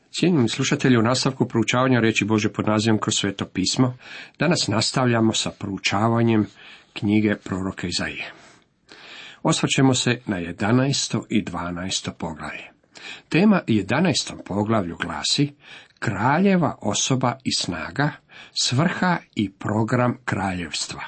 Cijenjeni slušatelji, u nastavku proučavanja riječi Božje pod nazivom Kroz sveto pismo, danas nastavljamo sa proučavanjem knjige proroka Izaije. Osvrćemo se na 11. i 12. poglavlje. Tema 11. poglavlju glasi Kraljeva osoba i snaga, svrha i program kraljevstva.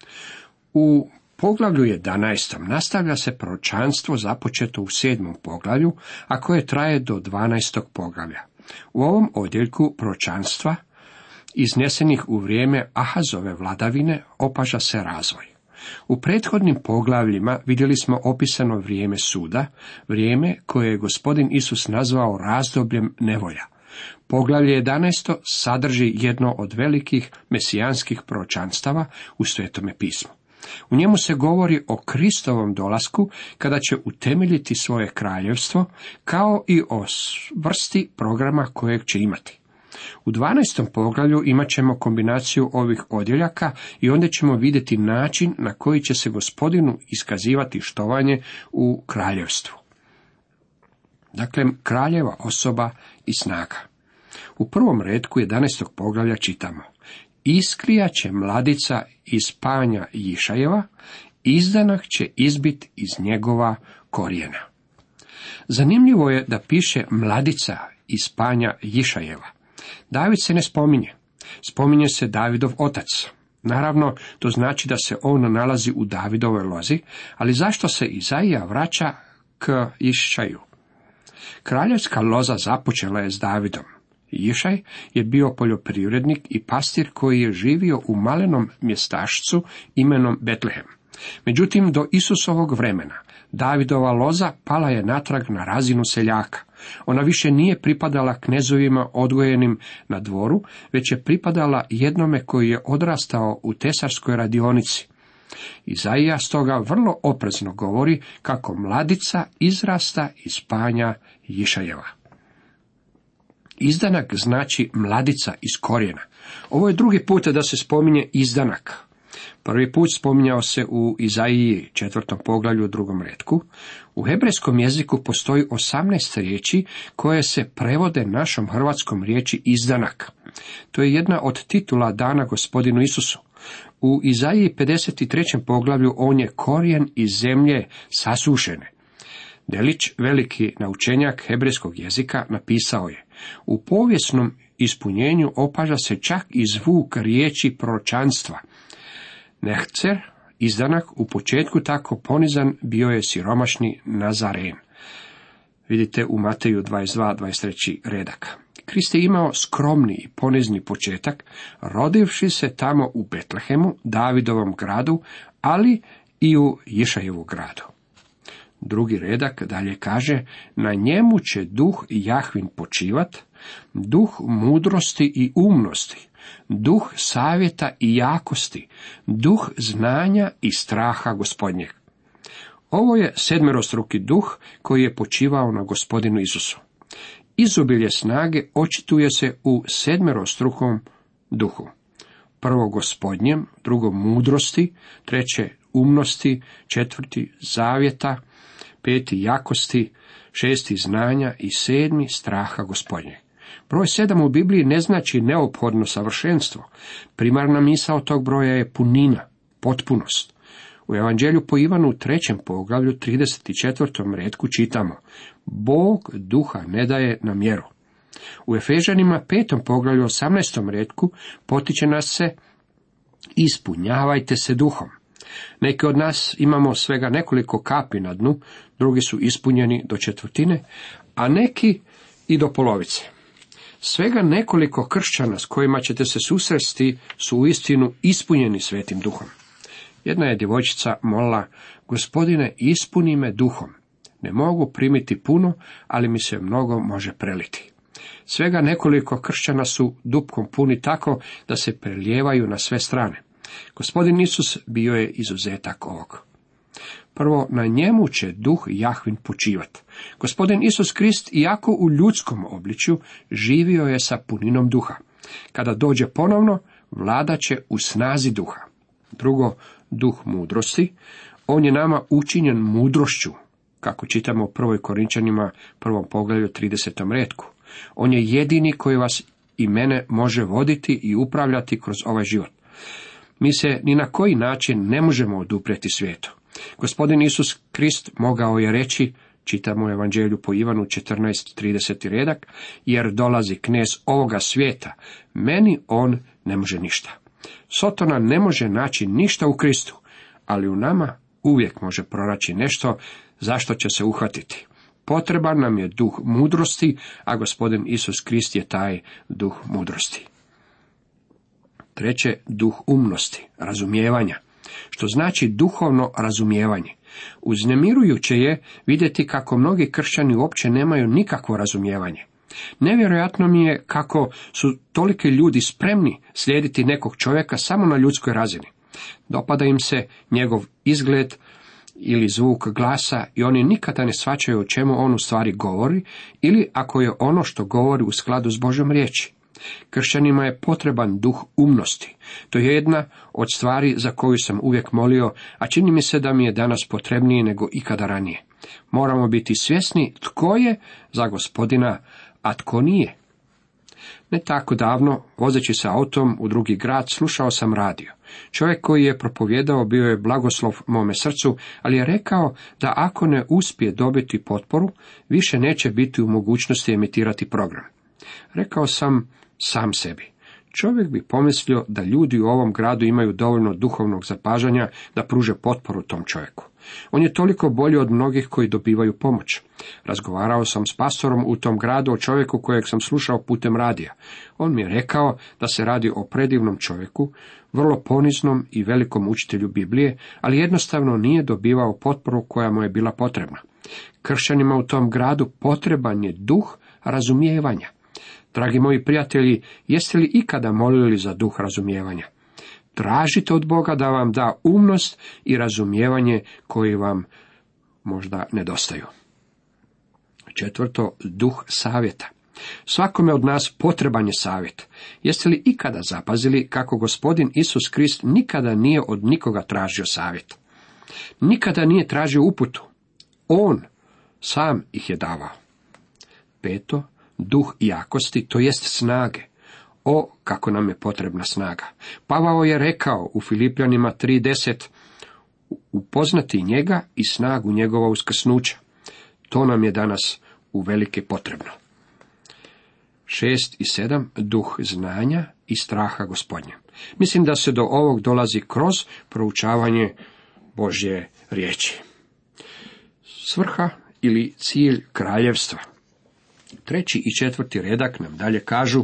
U poglavlju 11. nastavlja se proročanstvo započeto u 7. poglavlju, a koje traje do 12. poglavlja. U ovom odjeljku proročanstva, iznesenih u vrijeme Ahazove vladavine, opaža se razvoj. U prethodnim poglavljima vidjeli smo opisano vrijeme suda, vrijeme koje je gospodin Isus nazvao razdobljem nevolja. Poglavlje 11. sadrži jedno od velikih mesijanskih proročanstava u Svetome pismu. U njemu se govori o Kristovom dolasku kada će utemeljiti svoje kraljevstvo, kao i o vrsti programa kojeg će imati. U 12. poglavlju imat ćemo kombinaciju ovih odjeljaka i onda ćemo vidjeti način na koji će se gospodinu iskazivati štovanje u kraljevstvu. Dakle, kraljeva osoba i snaga. U prvom retku 11. poglavlja čitamo: Iskrija će mladica iz panja Jišajeva, izdanak će izbit iz njegova korijena. Zanimljivo je da piše mladica iz panja Jišajeva. David se ne spominje. Spominje se Davidov otac. Naravno, to znači da se on nalazi u Davidovoj lozi, ali zašto se Izaija vraća k Jišaju? Kraljevska loza započela je s Davidom. Jišaj je bio poljoprivrednik i pastir koji je živio u malenom mjestašcu imenom Betlehem. Međutim, do Isusovog vremena Davidova loza pala je natrag na razinu seljaka. Ona više nije pripadala knezovima odgojenim na dvoru, već je pripadala jednome koji je odrastao u tesarskoj radionici. Izaija stoga vrlo oprezno govori kako mladica izrasta iz panja Jišajeva. Izdanak znači mladica iz korijena. Ovo je drugi put da se spominje izdanak. Prvi put spominjao se u Izaiji 4. poglavlju u 2. retku. U hebrejskom jeziku postoji 18 riječi koje se prevode našom hrvatskom riječi izdanak. To je jedna od titula dana gospodinu Isusu. U Izaiji 53. poglavlju on je korijen iz zemlje sasušene. Delić, veliki naučenjak hebrejskog jezika, napisao je: u povijesnom ispunjenju opaža se čak i zvuk riječi proročanstva. Nehcer, izdanak, u početku tako ponizan bio je siromašni Nazaren. Vidite u Mateju 22-23 redak. Krist je imao skromni i ponizni početak, rodivši se tamo u Betlehemu, Davidovom gradu, ali i u Jišajevu gradu. Drugi redak dalje kaže: na njemu će duh Jahvin počivat, duh mudrosti i umnosti, duh savjeta i jakosti, duh znanja i straha gospodnjeg. Ovo je sedmerostruki duh koji je počivao na gospodinu Isusu. Izobilje snage očituje se u sedmerostrukom duhu. Prvo gospodnjem, drugo mudrosti, treće umnosti, četvrti zavjeta, peti jakosti, šesti znanja i sedmi straha gospodnjeg. Broj 7 u Bibliji ne znači neophodno savršenstvo. Primarna misao tog broja je punina, potpunost. U Evanđelju po Ivanu u 3. poglavlju 34. retku čitamo: Bog duha ne daje na mjeru. U Efežanima 5. poglavlju 18. retku potiče nas se: ispunjavajte se duhom. Neki od nas imamo svega nekoliko kapi na dnu, drugi su ispunjeni do četvrtine, a neki i do polovice. Svega nekoliko kršćana s kojima ćete se susresti su uistinu ispunjeni Svetim duhom. Jedna je djevojčica molila: Gospodine, ispuni me duhom. Ne mogu primiti puno, ali mi se mnogo može preliti. Svega nekoliko kršćana su dupkom puni tako da se prelijevaju na sve strane. Gospodin Isus bio je izuzetak ovog. Prvo, na njemu će duh Jahvin počivat. Gospodin Isus Krist, iako u ljudskom obličju, živio je sa puninom duha. Kada dođe ponovno, vladat će u snazi duha. Drugo, duh mudrosti. On je nama učinjen mudrošću, kako čitamo u 1. Korinčanima 1. poglavlju 30. retku. On je jedini koji vas i mene može voditi i upravljati kroz ovaj život. Mi se ni na koji način ne možemo oduprijeti svijetu. Gospodin Isus Krist mogao je reći, čitamo u Evanđelju po Ivanu 14:30 redak, jer dolazi knez ovoga svijeta, meni on ne može ništa. Sotona ne može naći ništa u Kristu, ali u nama uvijek može pronaći nešto zašto će se uhvatiti. Potreban nam je duh mudrosti, a Gospodin Isus Krist je taj duh mudrosti. Treće, duh umnosti, razumijevanja, što znači duhovno razumijevanje. Uznemirujuće je vidjeti kako mnogi kršćani uopće nemaju nikakvo razumijevanje. Nevjerojatno mi je kako su toliki ljudi spremni slijediti nekog čovjeka samo na ljudskoj razini. Dopada im se njegov izgled ili zvuk glasa i oni nikada ne shvaćaju o čemu on u stvari govori ili ako je ono što govori u skladu s Božjom riječi. Kršćanima je potreban duh umnosti. To je jedna od stvari za koju sam uvijek molio, a čini mi se da mi je danas potrebnije nego ikada ranije. Moramo biti svjesni tko je za Gospodina, a tko nije. Ne tako davno, vozeći se autom u drugi grad, slušao sam radio. Čovjek koji je propovijedao bio je blagoslov mome srcu, ali je rekao da ako ne uspije dobiti potporu, više neće biti u mogućnosti emitirati program. Rekao sam sebi, čovjek bi pomislio da ljudi u ovom gradu imaju dovoljno duhovnog zapažanja da pruže potporu tom čovjeku. On je toliko bolji od mnogih koji dobivaju pomoć. Razgovarao sam s pastorom u tom gradu o čovjeku kojeg sam slušao putem radija. On mi je rekao da se radi o predivnom čovjeku, vrlo poniznom i velikom učitelju Biblije, ali jednostavno nije dobivao potporu koja mu je bila potrebna. Kršćanima u tom gradu potreban je duh razumijevanja. Dragi moji prijatelji, jeste li ikada molili za duh razumijevanja? Tražite od Boga da vam da umnost i razumijevanje koji vam možda nedostaju. Četvrto, duh savjeta. Svakome od nas potreban je savjet. Jeste li ikada zapazili kako Gospodin Isus Krist nikada nije od nikoga tražio savjet? Nikada nije tražio uputu. On sam ih je davao. Peto, duh jakosti, to jest snage. O, kako nam je potrebna snaga. Pavao je rekao u Filipljanima 3:10, upoznati njega i snagu njegova uskrsnuća. To nam je danas uvelike potrebno. 6 i 7, duh znanja i straha Gospodnja. Mislim da se do ovog dolazi kroz proučavanje Božje riječi. Svrha ili cilj kraljevstva. 3. i 4. redak nam dalje kažu,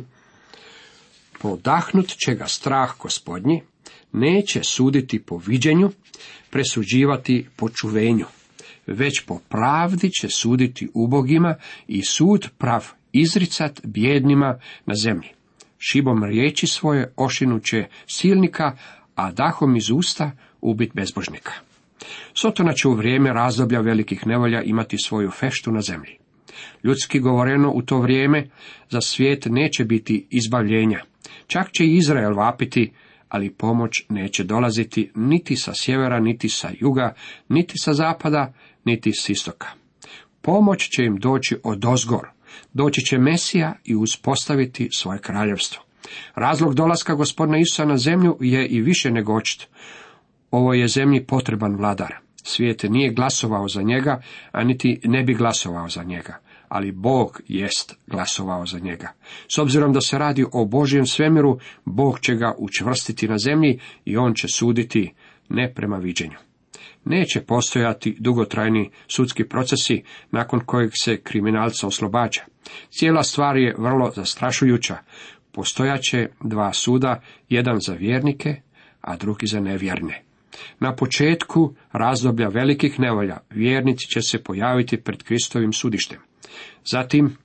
podahnut će ga strah Gospodnji, neće suditi po viđenju, presuđivati po čuvenju, već po pravdi će suditi ubogima i sud prav izricat bijednima na zemlji. Šibom riječi svoje ošinuće silnika, a dahom iz usta ubit bezbožnika. Sotona će u vrijeme razdoblja velikih nevolja imati svoju feštu na zemlji. Ljudski govoreno u to vrijeme za svijet neće biti izbavljenja. Čak će i Izrael vapiti, ali pomoć neće dolaziti niti sa sjevera, niti sa juga, niti sa zapada, niti s istoka. Pomoć će im doći odozgor. Doći će Mesija i uspostaviti svoje kraljevstvo. Razlog dolaska Gospodina Isusa na zemlju je i više nego očit. Ovo je zemlji potreban vladar. Svijet nije glasovao za njega, a niti ne bi glasovao za njega. Ali Bog jest glasovao za njega. S obzirom da se radi o Božjem svemiru, Bog će ga učvrstiti na zemlji i on će suditi ne prema viđenju. Neće postojati dugotrajni sudski procesi nakon kojeg se kriminalca oslobađa. Cijela stvar je vrlo zastrašujuća. Postojaće dva suda, jedan za vjernike, a drugi za nevjerne. Na početku razdoblja velikih nevolja vjernici će se pojaviti pred Kristovim sudištem. Zatim,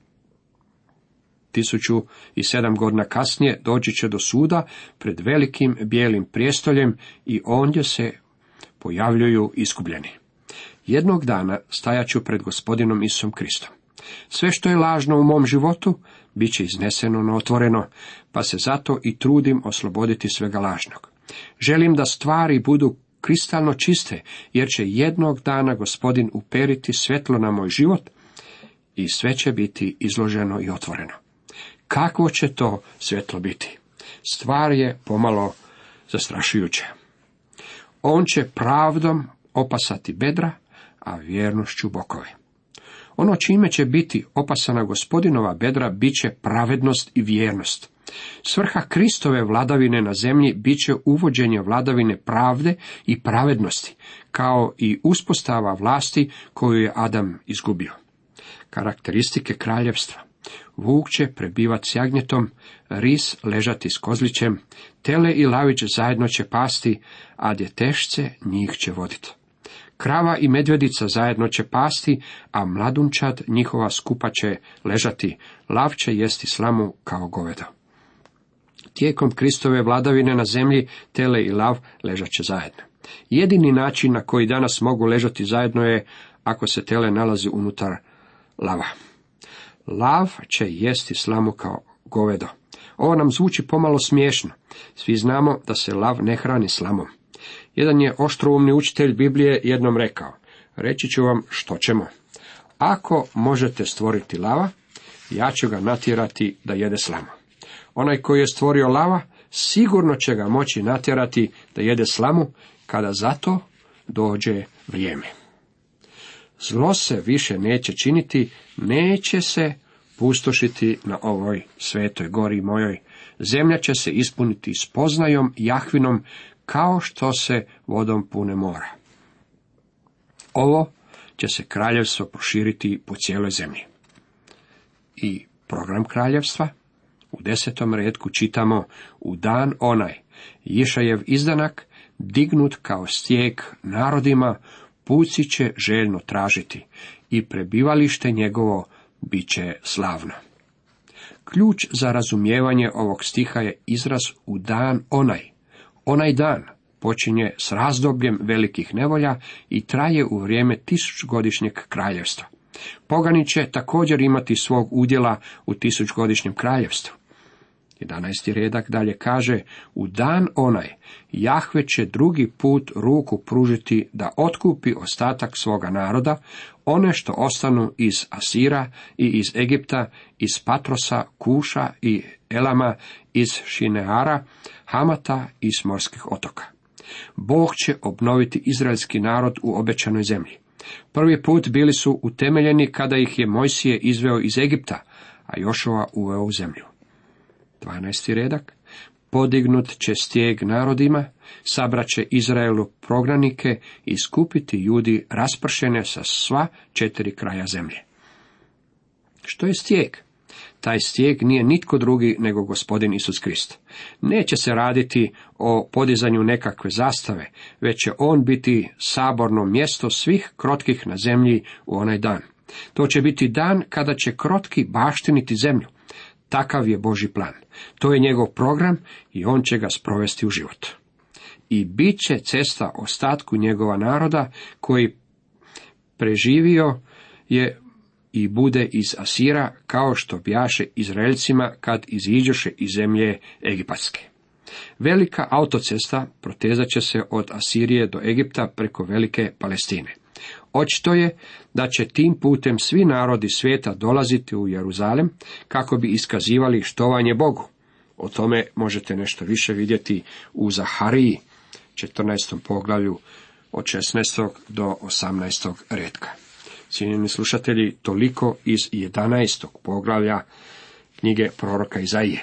1007 godina kasnije, doći će do suda pred velikim bijelim prijestoljem i ondje se pojavljuju iskupljeni. Jednog dana stajaću pred Gospodinom Isusom Kristom. Sve što je lažno u mom životu, bit će izneseno na otvoreno, pa se zato i trudim osloboditi svega lažnog. Želim da stvari budu kristalno čiste, jer će jednog dana Gospodin uperiti svjetlo na moj život i sve će biti izloženo i otvoreno. Kakvo će to svjetlo biti? Stvar je pomalo zastrašujuća. On će pravdom opasati bedra, a vjernošću bokove. Ono čime će biti opasana Gospodinova bedra bit će pravednost i vjernost. Svrha Kristove vladavine na zemlji bit će uvođenje vladavine pravde i pravednosti, kao i uspostava vlasti koju je Adam izgubio. Karakteristike kraljevstva: vuk će prebivati s jagnjetom, ris ležati s kozlićem, tele i lavić zajedno će pasti, a djetešce njih će voditi. Krava i medvjedica zajedno će pasti, a mladunčad njihova skupa će ležati, lav će jesti slamu kao govedo. Tijekom Kristove vladavine na zemlji tele i lav ležat će zajedno. Jedini način na koji danas mogu ležati zajedno je ako se tele nalazi unutar lava. Lav će jesti slamu kao govedo. Ovo nam zvuči pomalo smiješno. Svi znamo da se lav ne hrani slamom. Jedan je oštroumni učitelj Biblije jednom rekao: reći ću vam što ćemo. Ako možete stvoriti lava, ja ću ga natjerati da jede slamu. Onaj koji je stvorio lava, sigurno će ga moći natjerati da jede slamu, kada za to dođe vrijeme. Zlo se više neće činiti, neće se pustošiti na ovoj svetoj gori mojoj. Zemlja će se ispuniti spoznajom Jahvinom, kao što se vodom pune mora. Ovo će se kraljevstvo proširiti po cijeloj zemlji. I program kraljevstva: u 10. retku čitamo: u dan onaj, Išajev izdanak, dignut kao stijeg narodima, puci će željno tražiti, i prebivalište njegovo bit će slavno. Ključ za razumijevanje ovog stiha je izraz u dan onaj. Onaj dan počinje s razdobljem velikih nevolja i traje u vrijeme 1000-godišnjeg kraljevstva. Pogani će također imati svog udjela u 1000-godišnjem kraljevstvu. 11. redak dalje kaže: u dan onaj, Jahve će drugi put ruku pružiti da otkupi ostatak svoga naroda, one što ostanu iz Asira i iz Egipta, iz Patrosa, Kuša i Elama, iz Šineara, Hamata i s morskih otoka. Bog će obnoviti izraelski narod u obećanoj zemlji. Prvi put bili su utemeljeni kada ih je Mojsije izveo iz Egipta, a Jošua uveo u zemlju. 12. redak: podignut će stijeg narodima, sabraće Izraelu prognanike i skupiti Judi raspršene sa sva 4 kraja zemlje. Što je stijeg? Taj stijeg nije nitko drugi nego Gospodin Isus Krist. Neće se raditi o podizanju nekakve zastave, već će on biti saborno mjesto svih krotkih na zemlji u onaj dan. To će biti dan kada će krotki baštiniti zemlju. Takav je Božji plan. To je njegov program i on će ga sprovesti u život. I bit će cesta ostatku njegova naroda koji preživio je i bude iz Asira, kao što bjaše Izraelcima kad iziđoše iz zemlje egipatske. Velika autocesta protezat će se od Asirije do Egipta preko velike Palestine. Očito je da će tim putem svi narodi svijeta dolaziti u Jeruzalem kako bi iskazivali štovanje Bogu. O tome možete nešto više vidjeti u Zahariji, 14. poglavlju od 16. do 18. retka. Cijenjeni slušatelji, toliko iz 11. poglavlja knjige proroka Izaije.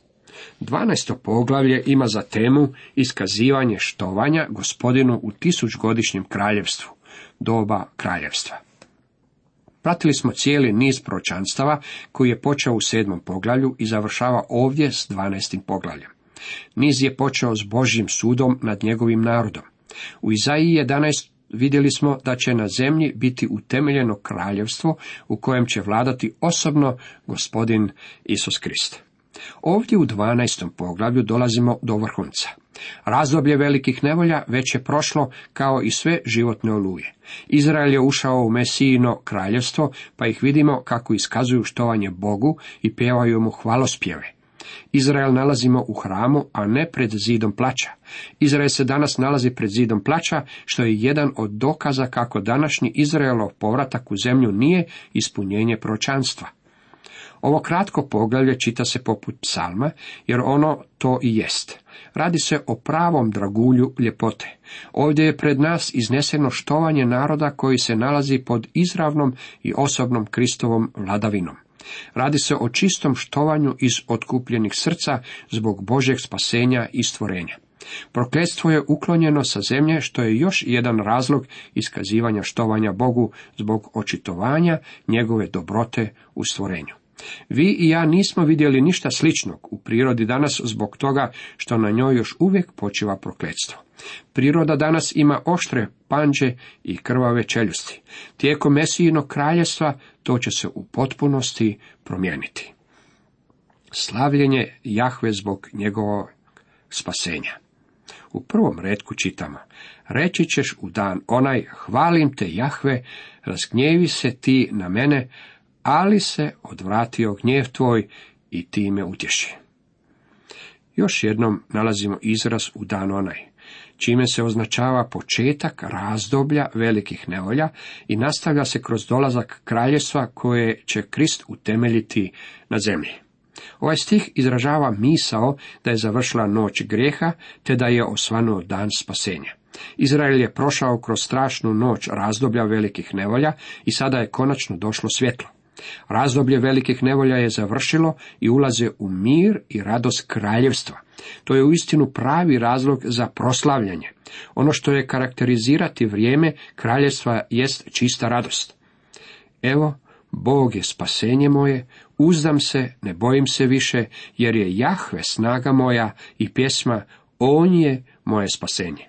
12. poglavlje ima za temu iskazivanje štovanja Gospodinu u 1000-godišnjem kraljevstvu, doba kraljevstva. Pratili smo cijeli niz proročanstava koji je počeo u 7. poglavlju i završava ovdje s 12. poglavljem. Niz je počeo s Božjim sudom nad njegovim narodom. U Izaiji 11 vidjeli smo da će na zemlji biti utemeljeno kraljevstvo u kojem će vladati osobno Gospodin Isus Krist. Ovdje u 12. poglavlju dolazimo do vrhunca. Razdoblje velikih nevolja već je prošlo kao i sve životne oluje. Izrael je ušao u Mesijino kraljevstvo, pa ih vidimo kako iskazuju štovanje Bogu i pjevaju mu hvalospjeve. Izrael nalazimo u hramu, a ne pred zidom plača. Izrael se danas nalazi pred zidom plača, što je jedan od dokaza kako današnji Izraelov povratak u zemlju nije ispunjenje proročanstva. Ovo kratko poglavlje čita se poput psalma, jer ono to i jest. Radi se o pravom dragulju ljepote. Ovdje je pred nas izneseno štovanje naroda koji se nalazi pod izravnom i osobnom Kristovom vladavinom. Radi se o čistom štovanju iz otkupljenih srca zbog Božjeg spasenja i stvorenja. Prokletstvo je uklonjeno sa zemlje, što je još jedan razlog iskazivanja štovanja Bogu zbog očitovanja njegove dobrote u stvorenju. Vi i ja nismo vidjeli ništa sličnog u prirodi danas zbog toga što na njoj još uvijek počiva prokletstvo. Priroda danas ima oštre panđe i krvave čeljusti. Tijekom Mesijinog kraljevstva to će se u potpunosti promijeniti. Slavljenje Jahve zbog njegovog spasenja. U prvom retku čitamo: reći ćeš u dan onaj, hvalim te Jahve, razgnjevi se ti na mene, ali se odvratio gnjev tvoj i ti me utješi. Još jednom nalazimo izraz u dan onaj, čime se označava početak razdoblja velikih nevolja i nastavlja se kroz dolazak kraljevstva koje će Krist utemeljiti na zemlji. Ovaj stih izražava misao da je završila noć grijeha, te da je osvanuo dan spasenja. Izrael je prošao kroz strašnu noć razdoblja velikih nevolja i sada je konačno došlo svjetlo. Razdoblje velikih nevolja je završilo i ulaze u mir i radost kraljevstva. To je uistinu pravi razlog za proslavljanje. Ono što je karakterizirati vrijeme kraljevstva jest čista radost. Evo, Bog je spasenje moje, uzdam se, ne bojim se više, jer je Jahve snaga moja i pjesma, on je moje spasenje.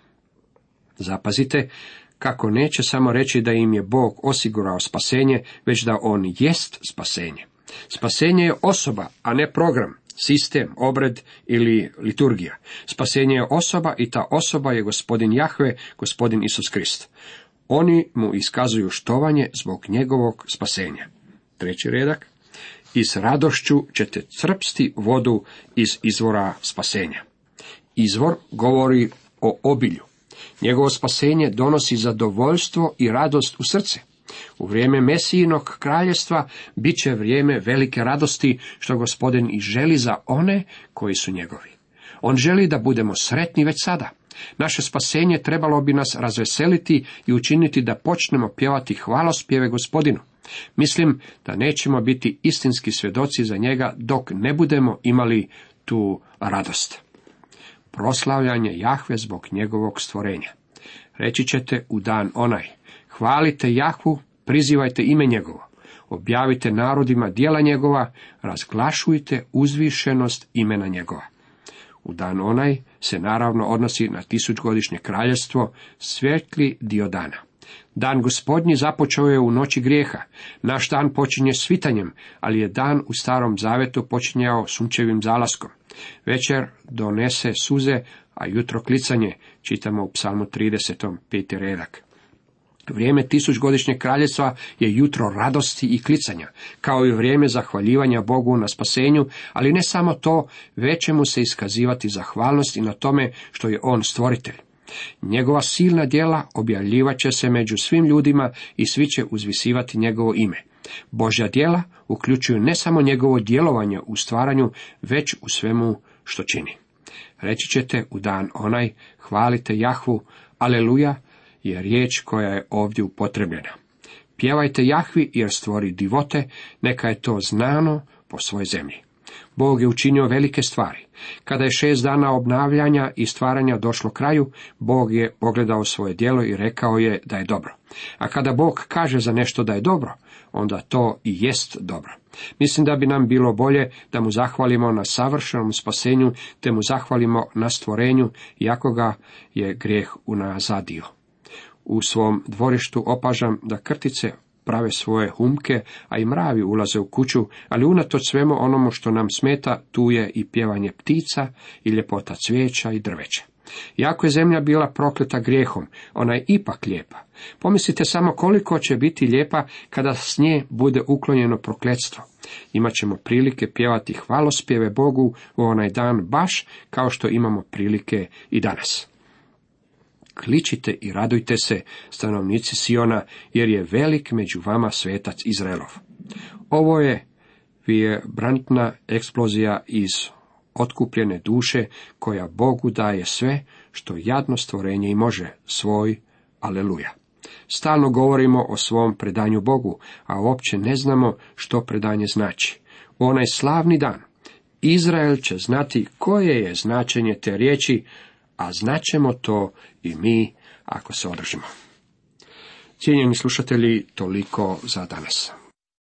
Zapazite kako neće samo reći da im je Bog osigurao spasenje, već da on jest spasenje. Spasenje je osoba, a ne program, sistem, obred ili liturgija. Spasenje je osoba i ta osoba je gospodin Jahve, gospodin Isus Krist. Oni mu iskazuju štovanje zbog njegovog spasenja. Treći redak. I s radošću ćete crpsti vodu iz izvora spasenja. Izvor govori o obilju. Njegovo spasenje donosi zadovoljstvo i radost u srce. U vrijeme Mesijinog kraljevstva bit će vrijeme velike radosti, što gospodin i želi za one koji su njegovi. On želi da budemo sretni već sada. Naše spasenje trebalo bi nas razveseliti i učiniti da počnemo pjevati hvalospjeve gospodinu. Mislim da nećemo biti istinski svjedoci za njega dok ne budemo imali tu radost. Proslavljanje Jahve zbog njegovog stvorenja. Reći ćete u dan onaj, hvalite Jahvu, prizivajte ime njegovo, objavite narodima djela njegova, razglašujte uzvišenost imena njegova. U dan onaj se naravno odnosi na 1000-godišnje kraljevstvo, svijetli dio dana. Dan gospodnji započeo je u noći grijeha. Naš dan počinje svitanjem, ali je dan u Starom Zavetu počinjao sunčevim zalaskom. Večer donese suze, a jutro klicanje, čitamo u Psalmu 30. 5. redak. Vrijeme 1000-godišnjeg kraljevstva je jutro radosti i klicanja, kao i vrijeme zahvaljivanja Bogu na spasenju, ali ne samo to, već će mu se iskazivati zahvalnost i na tome što je on stvoritelj. Njegova silna djela objavljivat će se među svim ljudima i svi će uzvisivati njegovo ime. Božja djela uključuju ne samo njegovo djelovanje u stvaranju, već u svemu što čini. Reći ćete u dan onaj, hvalite Jahvu, aleluja, je riječ koja je ovdje upotrebljena. Pjevajte Jahvi jer stvori divote, neka je to znano po svojoj zemlji. Bog je učinio velike stvari. Kada je 6 dana obnavljanja i stvaranja došlo kraju, Bog je pogledao svoje djelo i rekao je da je dobro. A kada Bog kaže za nešto da je dobro, onda to i jest dobro. Mislim da bi nam bilo bolje da mu zahvalimo na savršenom spasenju, te mu zahvalimo na stvorenju, iako ga je grijeh unazadio. U svom dvorištu opažam da krtice prave svoje humke, a i mravi ulaze u kuću, ali unatoč svemu onomu što nam smeta, tu je i pjevanje ptica i ljepota cvijeća i drveća. Iako je zemlja bila prokleta grijehom, ona je ipak lijepa. Pomislite samo koliko će biti lijepa kada s nje bude uklonjeno prokletstvo. Imaćemo prilike pjevati hvalospjeve Bogu u onaj dan baš kao što imamo prilike i danas. Kličite i radujte se, stanovnici Siona, jer je velik među vama svetac Izraelov. Ovo je vibrantna eksplozija iz otkupljene duše, koja Bogu daje sve što jadno stvorenje i može, svoj aleluja. Stalno govorimo o svom predanju Bogu, a uopće ne znamo što predanje znači. U onaj slavni dan Izrael će znati koje je značenje te riječi, a znaćemo to i mi ako se održimo. Cijenjeni slušatelji, toliko za danas.